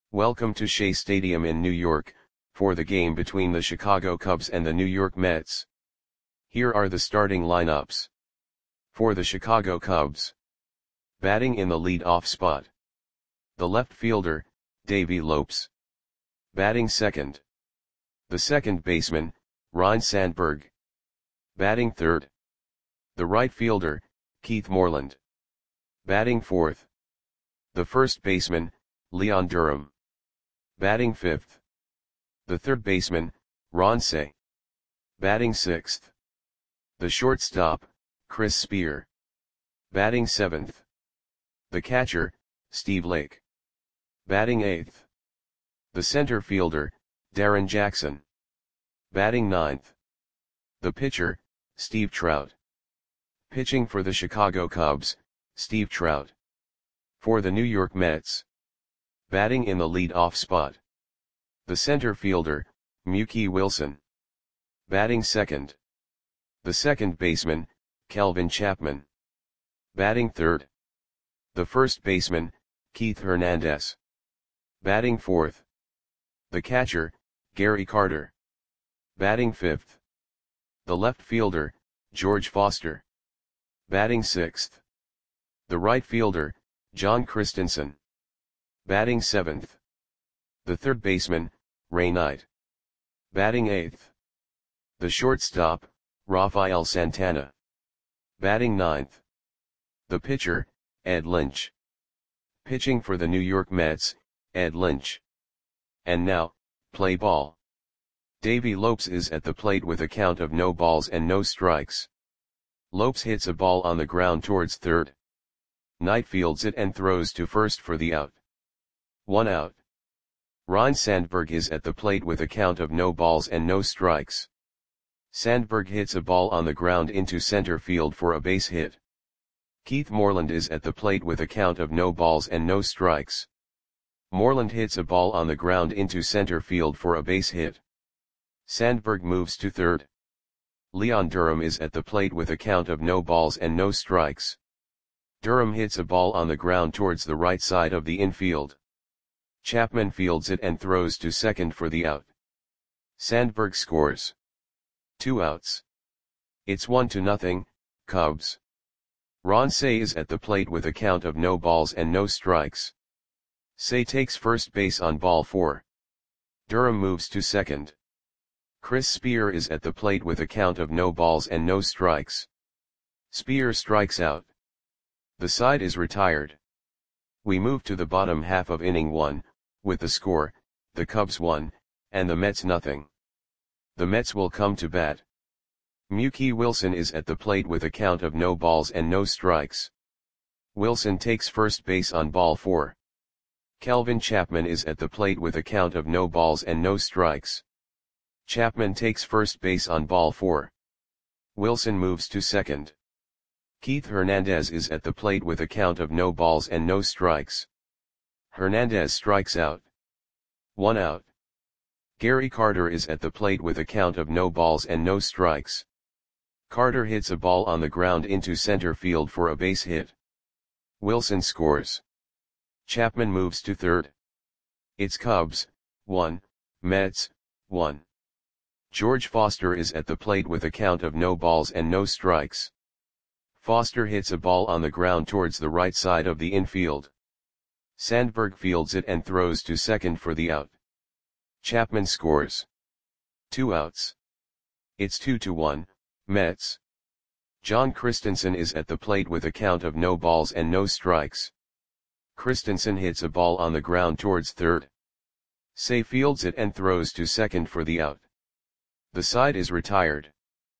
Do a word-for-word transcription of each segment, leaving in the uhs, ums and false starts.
Welcome to Shea Stadium in New York, for the game between the Chicago Cubs and the New York Mets. Here are the starting lineups. For the Chicago Cubs. Batting in the lead-off spot. The left fielder, Davey Lopes. Batting second. The second baseman, Ryne Sandberg. Batting third. The right fielder, Keith Moreland. Batting fourth. The first baseman, Leon Durham. Batting fifth. The third baseman, Ron Cey. Batting sixth. The shortstop, Chris Spear. Batting seventh. The catcher, Steve Lake. Batting eighth. The center fielder, Darrin Jackson. Batting ninth. The pitcher, Steve Trout. Pitching for the Chicago Cubs, Steve Trout. For the New York Mets. Batting in the lead-off spot. The center fielder, Mookie Wilson. Batting second. The second baseman, Calvin Chapman. Batting third. The first baseman, Keith Hernandez. Batting fourth. The catcher, Gary Carter. Batting fifth. The left fielder, George Foster. Batting sixth. The right fielder, John Christensen. Batting seventh. The third baseman, Ray Knight. Batting eighth. The shortstop, Rafael Santana. Batting ninth. The pitcher, Ed Lynch. Pitching for the New York Mets, Ed Lynch. And now, play ball. Davey Lopes is at the plate with a count of no balls and no strikes. Lopes hits a ball on the ground towards third. Knight fields it and throws to first for the out. One out. Ryne Sandberg is at the plate with a count of no balls and no strikes. Sandberg hits a ball on the ground into center field for a base hit. Keith Moreland is at the plate with a count of no balls and no strikes. Moreland hits a ball on the ground into center field for a base hit. Sandberg moves to third. Leon Durham is at the plate with a count of no balls and no strikes. Durham hits a ball on the ground towards the right side of the infield. Chapman fields it and throws to second for the out. Sandberg scores. Two outs. It's one to nothing, Cubs. Ron Cey is at the plate with a count of no balls and no strikes. Cey takes first base on ball four. Durham moves to second. Chris Spear is at the plate with a count of no balls and no strikes. Spear strikes out. The side is retired. We move to the bottom half of inning one, with the score, the Cubs one, and the Mets nothing. The Mets will come to bat. Mookie Wilson is at the plate with a count of no balls and no strikes. Wilson takes first base on ball four. Calvin Chapman is at the plate with a count of no balls and no strikes. Chapman takes first base on ball four. Wilson moves to second. Keith Hernandez is at the plate with a count of no balls and no strikes. Hernandez strikes out. One out. Gary Carter is at the plate with a count of no balls and no strikes. Carter hits a ball on the ground into center field for a base hit. Wilson scores. Chapman moves to third. It's Cubs, one, Mets, one. George Foster is at the plate with a count of no balls and no strikes. Foster hits a ball on the ground towards the right side of the infield. Sandberg fields it and throws to second for the out. Chapman scores. Two outs. It's two to one, Mets. John Christensen is at the plate with a count of no balls and no strikes. Christensen hits a ball on the ground towards third. Cey fields it and throws to second for the out. The side is retired.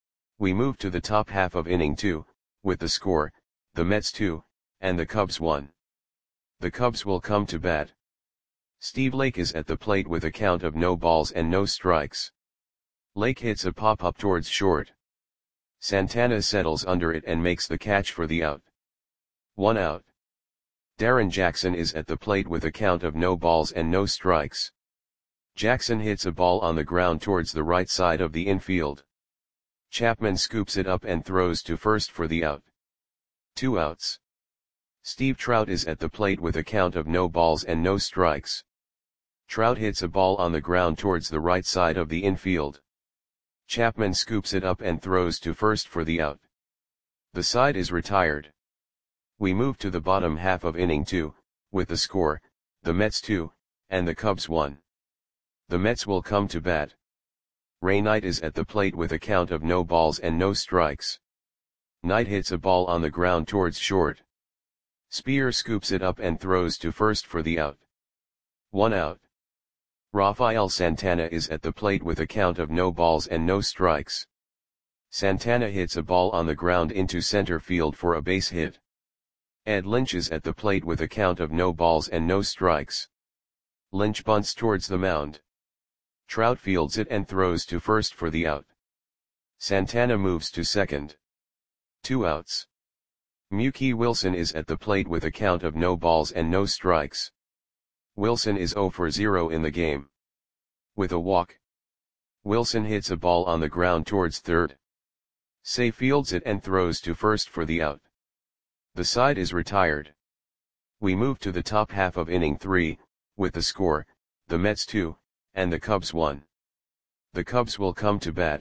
We move to the top half of inning two, with the score, the Mets two, and the Cubs one. The Cubs will come to bat. Steve Lake is at the plate with a count of no balls and no strikes. Lake hits a pop-up towards short. Santana settles under it and makes the catch for the out. One out. Darrin Jackson is at the plate with a count of no balls and no strikes. Jackson hits a ball on the ground towards the right side of the infield. Chapman scoops it up and throws to first for the out. Two outs. Steve Trout is at the plate with a count of no balls and no strikes. Trout hits a ball on the ground towards the right side of the infield. Chapman scoops it up and throws to first for the out. The side is retired. We move to the bottom half of inning two, with the score, the Mets two, and the Cubs one. The Mets will come to bat. Ray Knight is at the plate with a count of no balls and no strikes. Knight hits a ball on the ground towards short. Spear scoops it up and throws to first for the out. One out. Rafael Santana is at the plate with a count of no balls and no strikes. Santana hits a ball on the ground into center field for a base hit. Ed Lynch is at the plate with a count of no balls and no strikes. Lynch bunts towards the mound. Trout fields it and throws to first for the out. Santana moves to second. Two outs. Mookie Wilson is at the plate with a count of no balls and no strikes. Wilson is zero for zero in the game. With a walk. Wilson hits a ball on the ground towards third. Say fields it and throws to first for the out. The side is retired. We move to the top half of inning three, with the score, the Mets two, and the Cubs one. The Cubs will come to bat.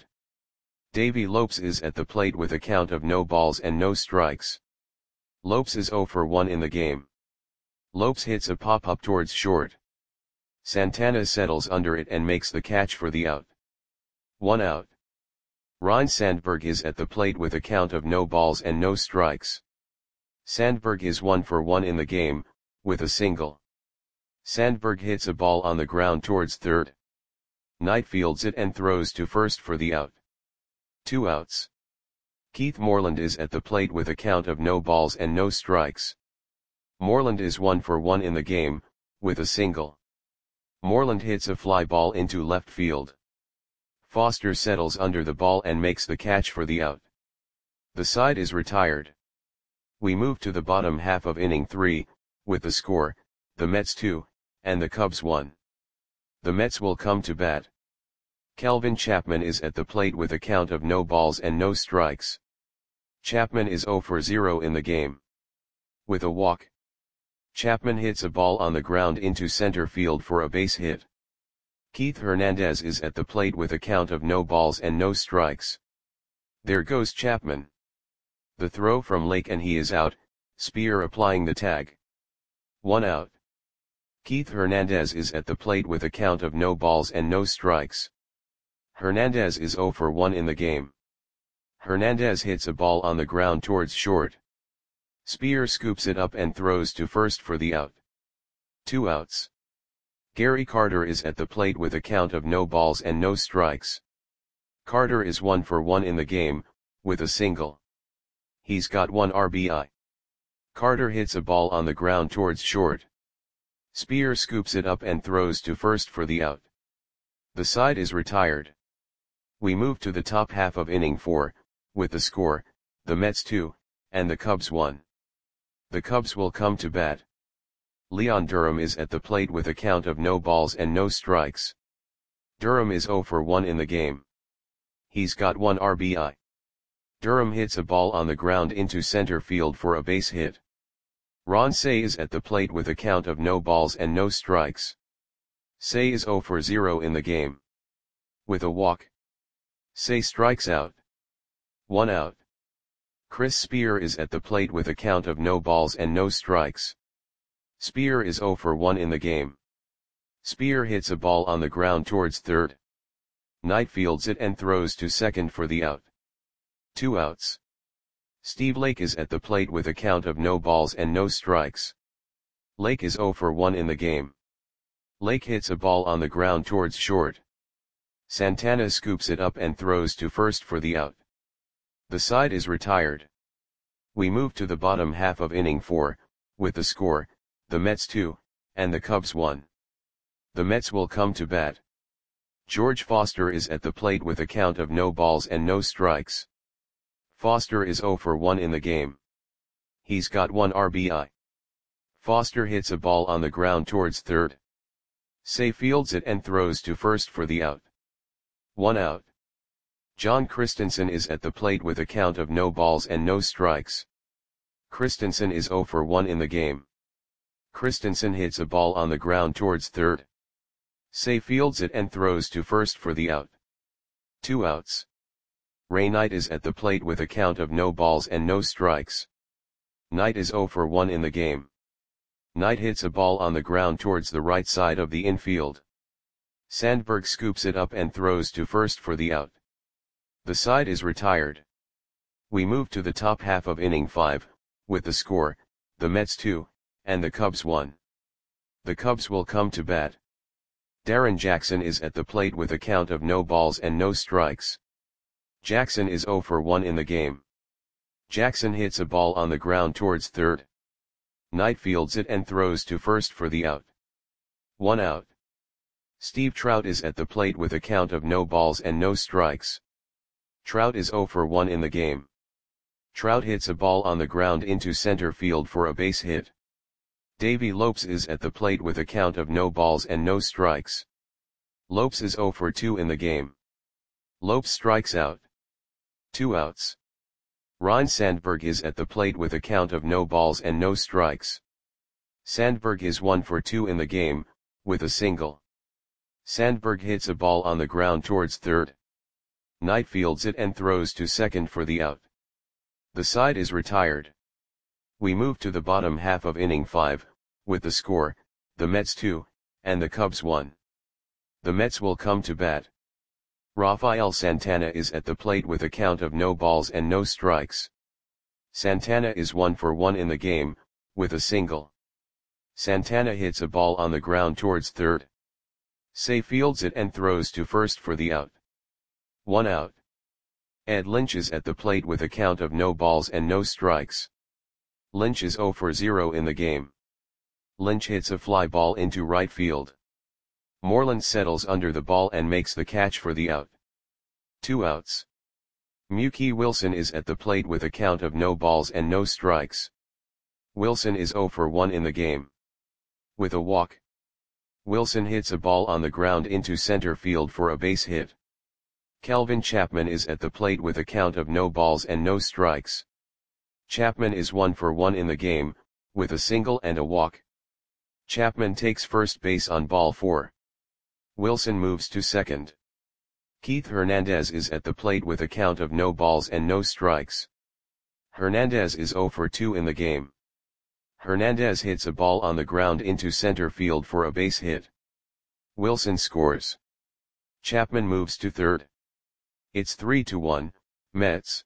Davey Lopes is at the plate with a count of no balls and no strikes. Lopes is zero for one in the game. Lopes hits a pop-up towards short. Santana settles under it and makes the catch for the out. One out. Ryne Sandberg is at the plate with a count of no balls and no strikes. Sandberg is one for one in the game, with a single. Sandberg hits a ball on the ground towards third. Knight fields it and throws to first for the out. Two outs. Keith Moreland is at the plate with a count of no balls and no strikes. Moreland is one for one in the game, with a single. Moreland hits a fly ball into left field. Foster settles under the ball and makes the catch for the out. The side is retired. We move to the bottom half of inning three, with the score, the Mets two, and the Cubs one. The Mets will come to bat. Kelvin Chapman is at the plate with a count of no balls and no strikes. Chapman is zero for zero in the game. With a walk. Chapman hits a ball on the ground into center field for a base hit. Keith Hernandez is at the plate with a count of no balls and no strikes. There goes Chapman. The throw from Lake and he is out, Spear applying the tag. One out. Keith Hernandez is at the plate with a count of no balls and no strikes. Hernandez is zero for one in the game. Hernandez hits a ball on the ground towards short. Spear scoops it up and throws to first for the out. Two outs. Gary Carter is at the plate with a count of no balls and no strikes. Carter is one for one in the game, with a single. He's got one R B I. Carter hits a ball on the ground towards short. Spear scoops it up and throws to first for the out. The side is retired. We move to the top half of inning four, with the score, the Mets two, and the Cubs one. The Cubs will come to bat. Leon Durham is at the plate with a count of no balls and no strikes. Durham is zero for one in the game. He's got one R B I. Durham hits a ball on the ground into center field for a base hit. Ron Cey is at the plate with a count of no balls and no strikes. Cey is zero for zero in the game. With a walk. Cey strikes out. One out. Chris Spear is at the plate with a count of no balls and no strikes. Spear is zero for one in the game. Spear hits a ball on the ground towards third. Knight fields it and throws to second for the out. Two outs. Steve Lake is at the plate with a count of no balls and no strikes. Lake is zero for one in the game. Lake hits a ball on the ground towards short. Santana scoops it up and throws to first for the out. The side is retired. We move to the bottom half of inning four, with the score, the Mets two, and the Cubs one. The Mets will come to bat. George Foster is at the plate with a count of no balls and no strikes. Foster is zero for one in the game. He's got one R B I. Foster hits a ball on the ground towards third. Cey fields it and throws to first for the out. One out. John Christensen is at the plate with a count of no balls and no strikes. Christensen is zero for one in the game. Christensen hits a ball on the ground towards third. Say fields it and throws to first for the out. Two outs. Ray Knight is at the plate with a count of no balls and no strikes. Knight is oh for one in the game. Knight hits a ball on the ground towards the right side of the infield. Sandberg scoops it up and throws to first for the out. The side is retired. We move to the top half of inning five, with the score, the Mets two, and the Cubs one. The Cubs will come to bat. Darren Jackson is at the plate with a count of no balls and no strikes. Jackson is oh for one in the game. Jackson hits a ball on the ground towards third. Knight fields it and throws to first for the out. One out. Steve Trout is at the plate with a count of no balls and no strikes. Trout is oh for one in the game. Trout hits a ball on the ground into center field for a base hit. Davey Lopes is at the plate with a count of no balls and no strikes. Lopes is oh for two in the game. Lopes strikes out. Two outs. Ryne Sandberg is at the plate with a count of no balls and no strikes. Sandberg is one for two in the game, with a single. Sandberg hits a ball on the ground towards third. Knight fields it and throws to second for the out. The side is retired. We move to the bottom half of inning five, with the score, the Mets two, and the Cubs one. The Mets will come to bat. Rafael Santana is at the plate with a count of no balls and no strikes. Santana is one for one in the game, with a single. Santana hits a ball on the ground towards third. Say fields it and throws to first for the out. One out. Ed Lynch is at the plate with a count of no balls and no strikes. Lynch is oh for zero in the game. Lynch hits a fly ball into right field. Moreland settles under the ball and makes the catch for the out. Two outs. Mookie Wilson is at the plate with a count of no balls and no strikes. Wilson is oh for one in the game. With a walk. Wilson hits a ball on the ground into center field for a base hit. Calvin Chapman is at the plate with a count of no balls and no strikes. Chapman is one for one in the game, with a single and a walk. Chapman takes first base on ball four. Wilson moves to second. Keith Hernandez is at the plate with a count of no balls and no strikes. Hernandez is oh for two in the game. Hernandez hits a ball on the ground into center field for a base hit. Wilson scores. Chapman moves to third. It's three to one, Mets.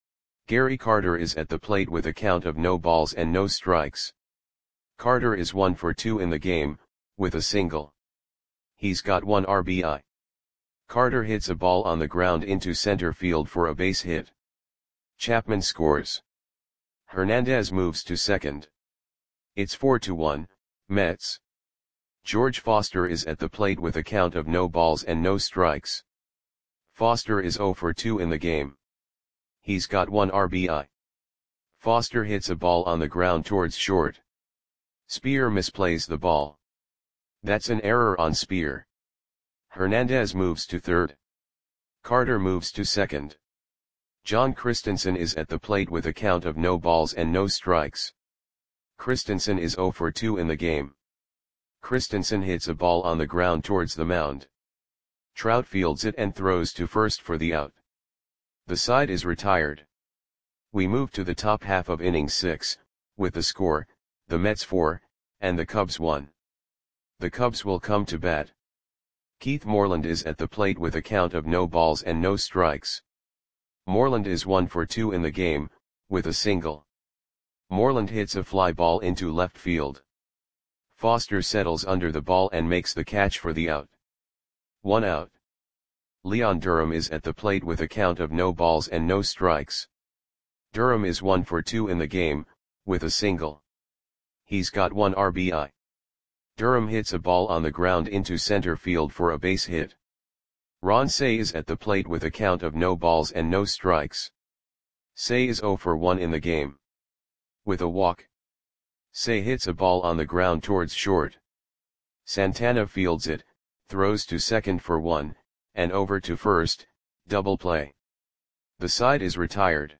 Gary Carter is at the plate with a count of no balls and no strikes. Carter is one for two in the game, with a single. He's got one R B I. Carter hits a ball on the ground into center field for a base hit. Chapman scores. Hernandez moves to second. It's four to one, Mets. George Foster is at the plate with a count of no balls and no strikes. Foster is oh for two in the game. He's got one R B I. Foster hits a ball on the ground towards short. Spear misplays the ball. That's an error on Spear. Hernandez moves to third. Carter moves to second. John Christensen is at the plate with a count of no balls and no strikes. Christensen is oh for two in the game. Christensen hits a ball on the ground towards the mound. Trout fields it and throws to first for the out. The side is retired. We move to the top half of inning six, with the score, the Mets four, and the Cubs one. The Cubs will come to bat. Keith Moreland is at the plate with a count of no balls and no strikes. Moreland is one for two in the game, with a single. Moreland hits a fly ball into left field. Foster settles under the ball and makes the catch for the out. One out. Leon Durham is at the plate with a count of no balls and no strikes. Durham is one for two in the game, with a single. He's got one R B I. Durham hits a ball on the ground into center field for a base hit. Ron Cey is at the plate with a count of no balls and no strikes. Cey is oh for one in the game. With a walk. Cey hits a ball on the ground towards short. Santana fields it, throws to second for one, and over to first, double play. The side is retired.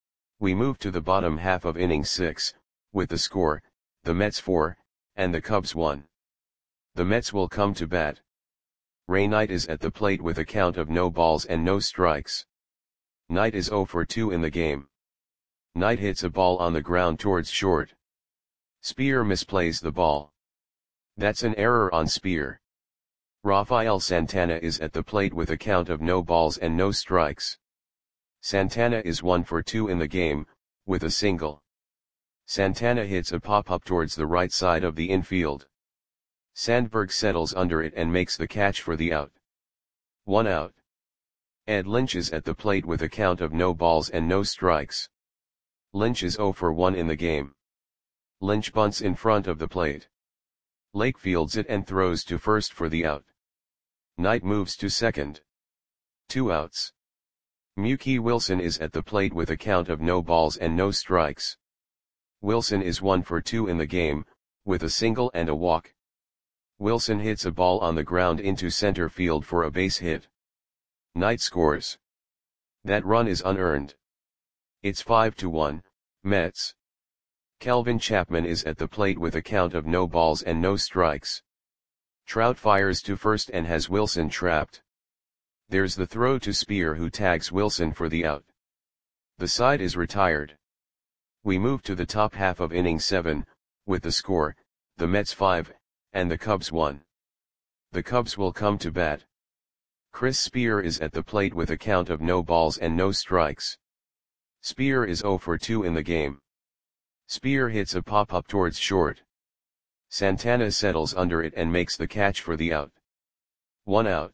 We move to the bottom half of inning six, with the score, the Mets four, and the Cubs one. The Mets will come to bat. Ray Knight is at the plate with a count of no balls and no strikes. Knight is zero for two in the game. Knight hits a ball on the ground towards short. Spear misplays the ball. That's an error on Spear. Rafael Santana is at the plate with a count of no balls and no strikes. Santana is one for two in the game, with a single. Santana hits a pop-up towards the right side of the infield. Sandberg settles under it and makes the catch for the out. One out. Ed Lynch is at the plate with a count of no balls and no strikes. Lynch is zero for one in the game. Lynch bunts in front of the plate. Lake fields it and throws to first for the out. Knight moves to second. Two outs. Mookie Wilson is at the plate with a count of no balls and no strikes. Wilson is one for two in the game, with a single and a walk. Wilson hits a ball on the ground into center field for a base hit. Knight scores. That run is unearned. It's five to one, Mets. Kelvin Chapman is at the plate with a count of no balls and no strikes. Trout fires to first and has Wilson trapped. There's the throw to Spear, who tags Wilson for the out. The side is retired. We move to the top half of inning seven, with the score, the Mets five, and the Cubs one. The Cubs will come to bat. Chris Spear is at the plate with a count of no balls and no strikes. Spear is zero for two in the game. Spear hits a pop-up towards short. Santana settles under it and makes the catch for the out. One out.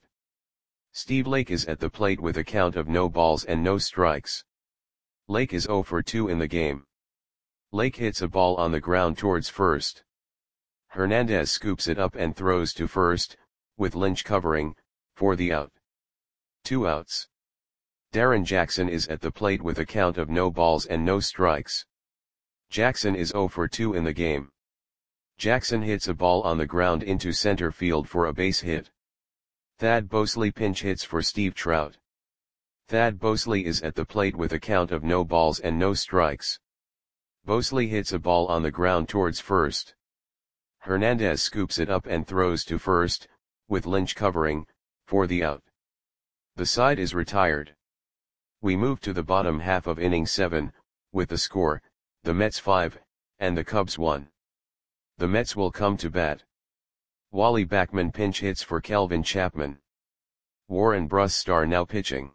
Steve Lake is at the plate with a count of no balls and no strikes. Lake is zero for two in the game. Lake hits a ball on the ground towards first. Hernandez scoops it up and throws to first, with Lynch covering, for the out. Two outs. Darren Jackson is at the plate with a count of no balls and no strikes. Jackson is zero for two in the game. Jackson hits a ball on the ground into center field for a base hit. Thad Bosley pinch hits for Steve Trout. Thad Bosley is at the plate with a count of no balls and no strikes. Bosley hits a ball on the ground towards first. Hernandez scoops it up and throws to first, with Lynch covering, for the out. The side is retired. We move to the bottom half of inning seven, with the score, the Mets five, and the Cubs one. The Mets will come to bat. Wally Backman pinch hits for Kelvin Chapman. Warren Brustar now pitching.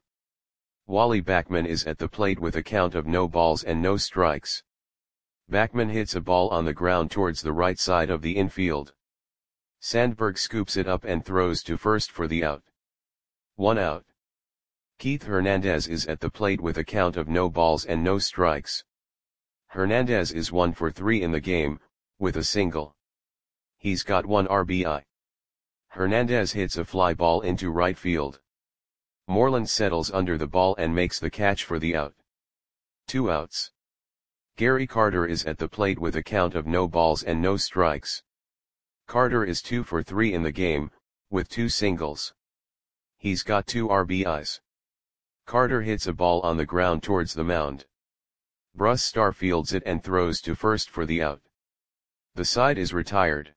Wally Backman is at the plate with a count of no balls and no strikes. Backman hits a ball on the ground towards the right side of the infield. Sandberg scoops it up and throws to first for the out. One out. Keith Hernandez is at the plate with a count of no balls and no strikes. Hernandez is one for three in the game, with a single. He's got one R B I. Hernandez hits a fly ball into right field. Moreland settles under the ball and makes the catch for the out. Two outs. Gary Carter is at the plate with a count of no balls and no strikes. Carter is two for three in the game, with two singles. He's got two R B Is. Carter hits a ball on the ground towards the mound. Brustar fields it and throws to first for the out. The side is retired.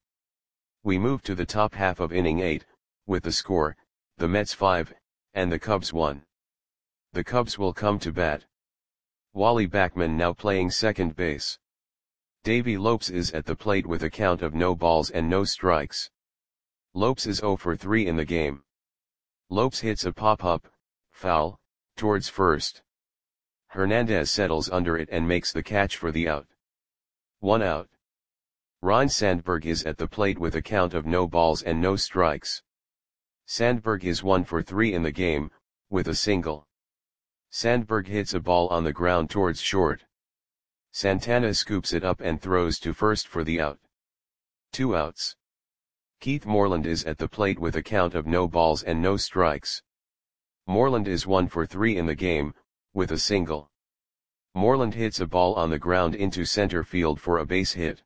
We move to the top half of inning eight, with the score, the Mets five, and the Cubs one. The Cubs will come to bat. Wally Backman now playing second base. Davey Lopes is at the plate with a count of no balls and no strikes. Lopes is zero for three in the game. Lopes hits a pop-up, foul, towards first. Hernandez settles under it and makes the catch for the out. One out. Ryne Sandberg is at the plate with a count of no balls and no strikes. Sandberg is one for three in the game, with a single. Sandberg hits a ball on the ground towards short. Santana scoops it up and throws to first for the out. Two outs. Keith Moreland is at the plate with a count of no balls and no strikes. Moreland is one for three in the game, with a single. Moreland hits a ball on the ground into center field for a base hit.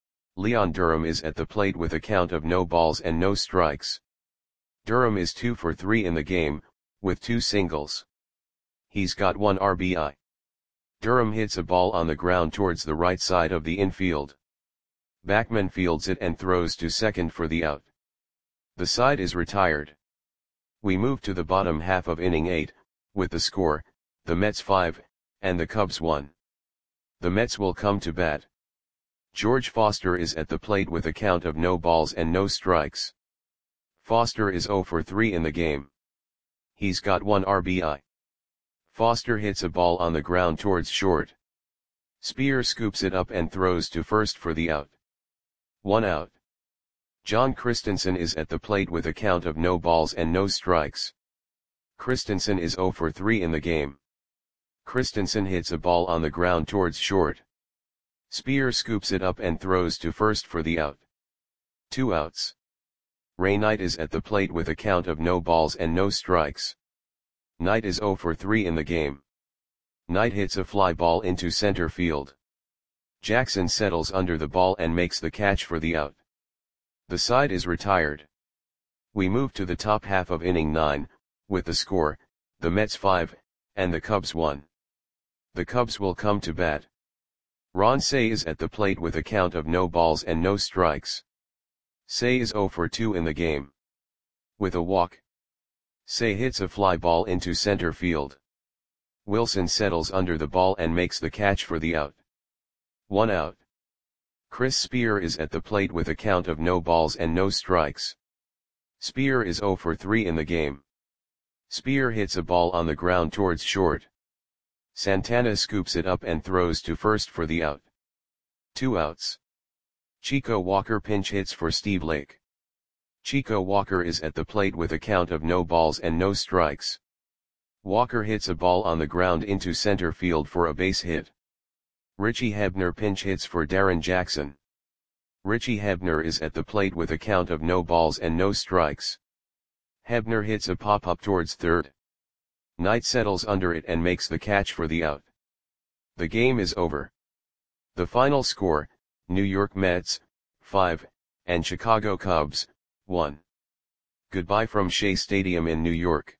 Leon Durham is at the plate with a count of no balls and no strikes. Durham is two for three in the game, with two singles. He's got one R B I. Durham hits a ball on the ground towards the right side of the infield. Backman fields it and throws to second for the out. The side is retired. We move to the bottom half of inning eight, with the score, the Mets five, and the Cubs one. The Mets will come to bat. George Foster is at the plate with a count of no balls and no strikes. Foster is oh for three in the game. He's got one R B I. Foster hits a ball on the ground towards short. Spear scoops it up and throws to first for the out. One out. John Christensen is at the plate with a count of no balls and no strikes. Christensen is oh for three in the game. Christensen hits a ball on the ground towards short. Spear scoops it up and throws to first for the out. Two outs. Ray Knight is at the plate with a count of no balls and no strikes. Knight is oh for three in the game. Knight hits a fly ball into center field. Jackson settles under the ball and makes the catch for the out. The side is retired. We move to the top half of inning nine, with the score, the Mets five, and the Cubs one. The Cubs will come to bat. Ron Cey is at the plate with a count of no balls and no strikes. Cey is oh for two in the game. With a walk, Cey hits a fly ball into center field. Wilson settles under the ball and makes the catch for the out. One out. Chris Spear is at the plate with a count of no balls and no strikes. Spear is oh for three in the game. Spear hits a ball on the ground towards short. Santana scoops it up and throws to first for the out. Two outs. Chico Walker pinch hits for Steve Lake. Chico Walker is at the plate with a count of no balls and no strikes. Walker hits a ball on the ground into center field for a base hit. Richie Hebner pinch hits for Darren Jackson. Richie Hebner is at the plate with a count of no balls and no strikes. Hebner hits a pop-up towards third. Knight settles under it and makes the catch for the out. The game is over. The final score, New York Mets, five, and Chicago Cubs, one. Goodbye from Shea Stadium in New York.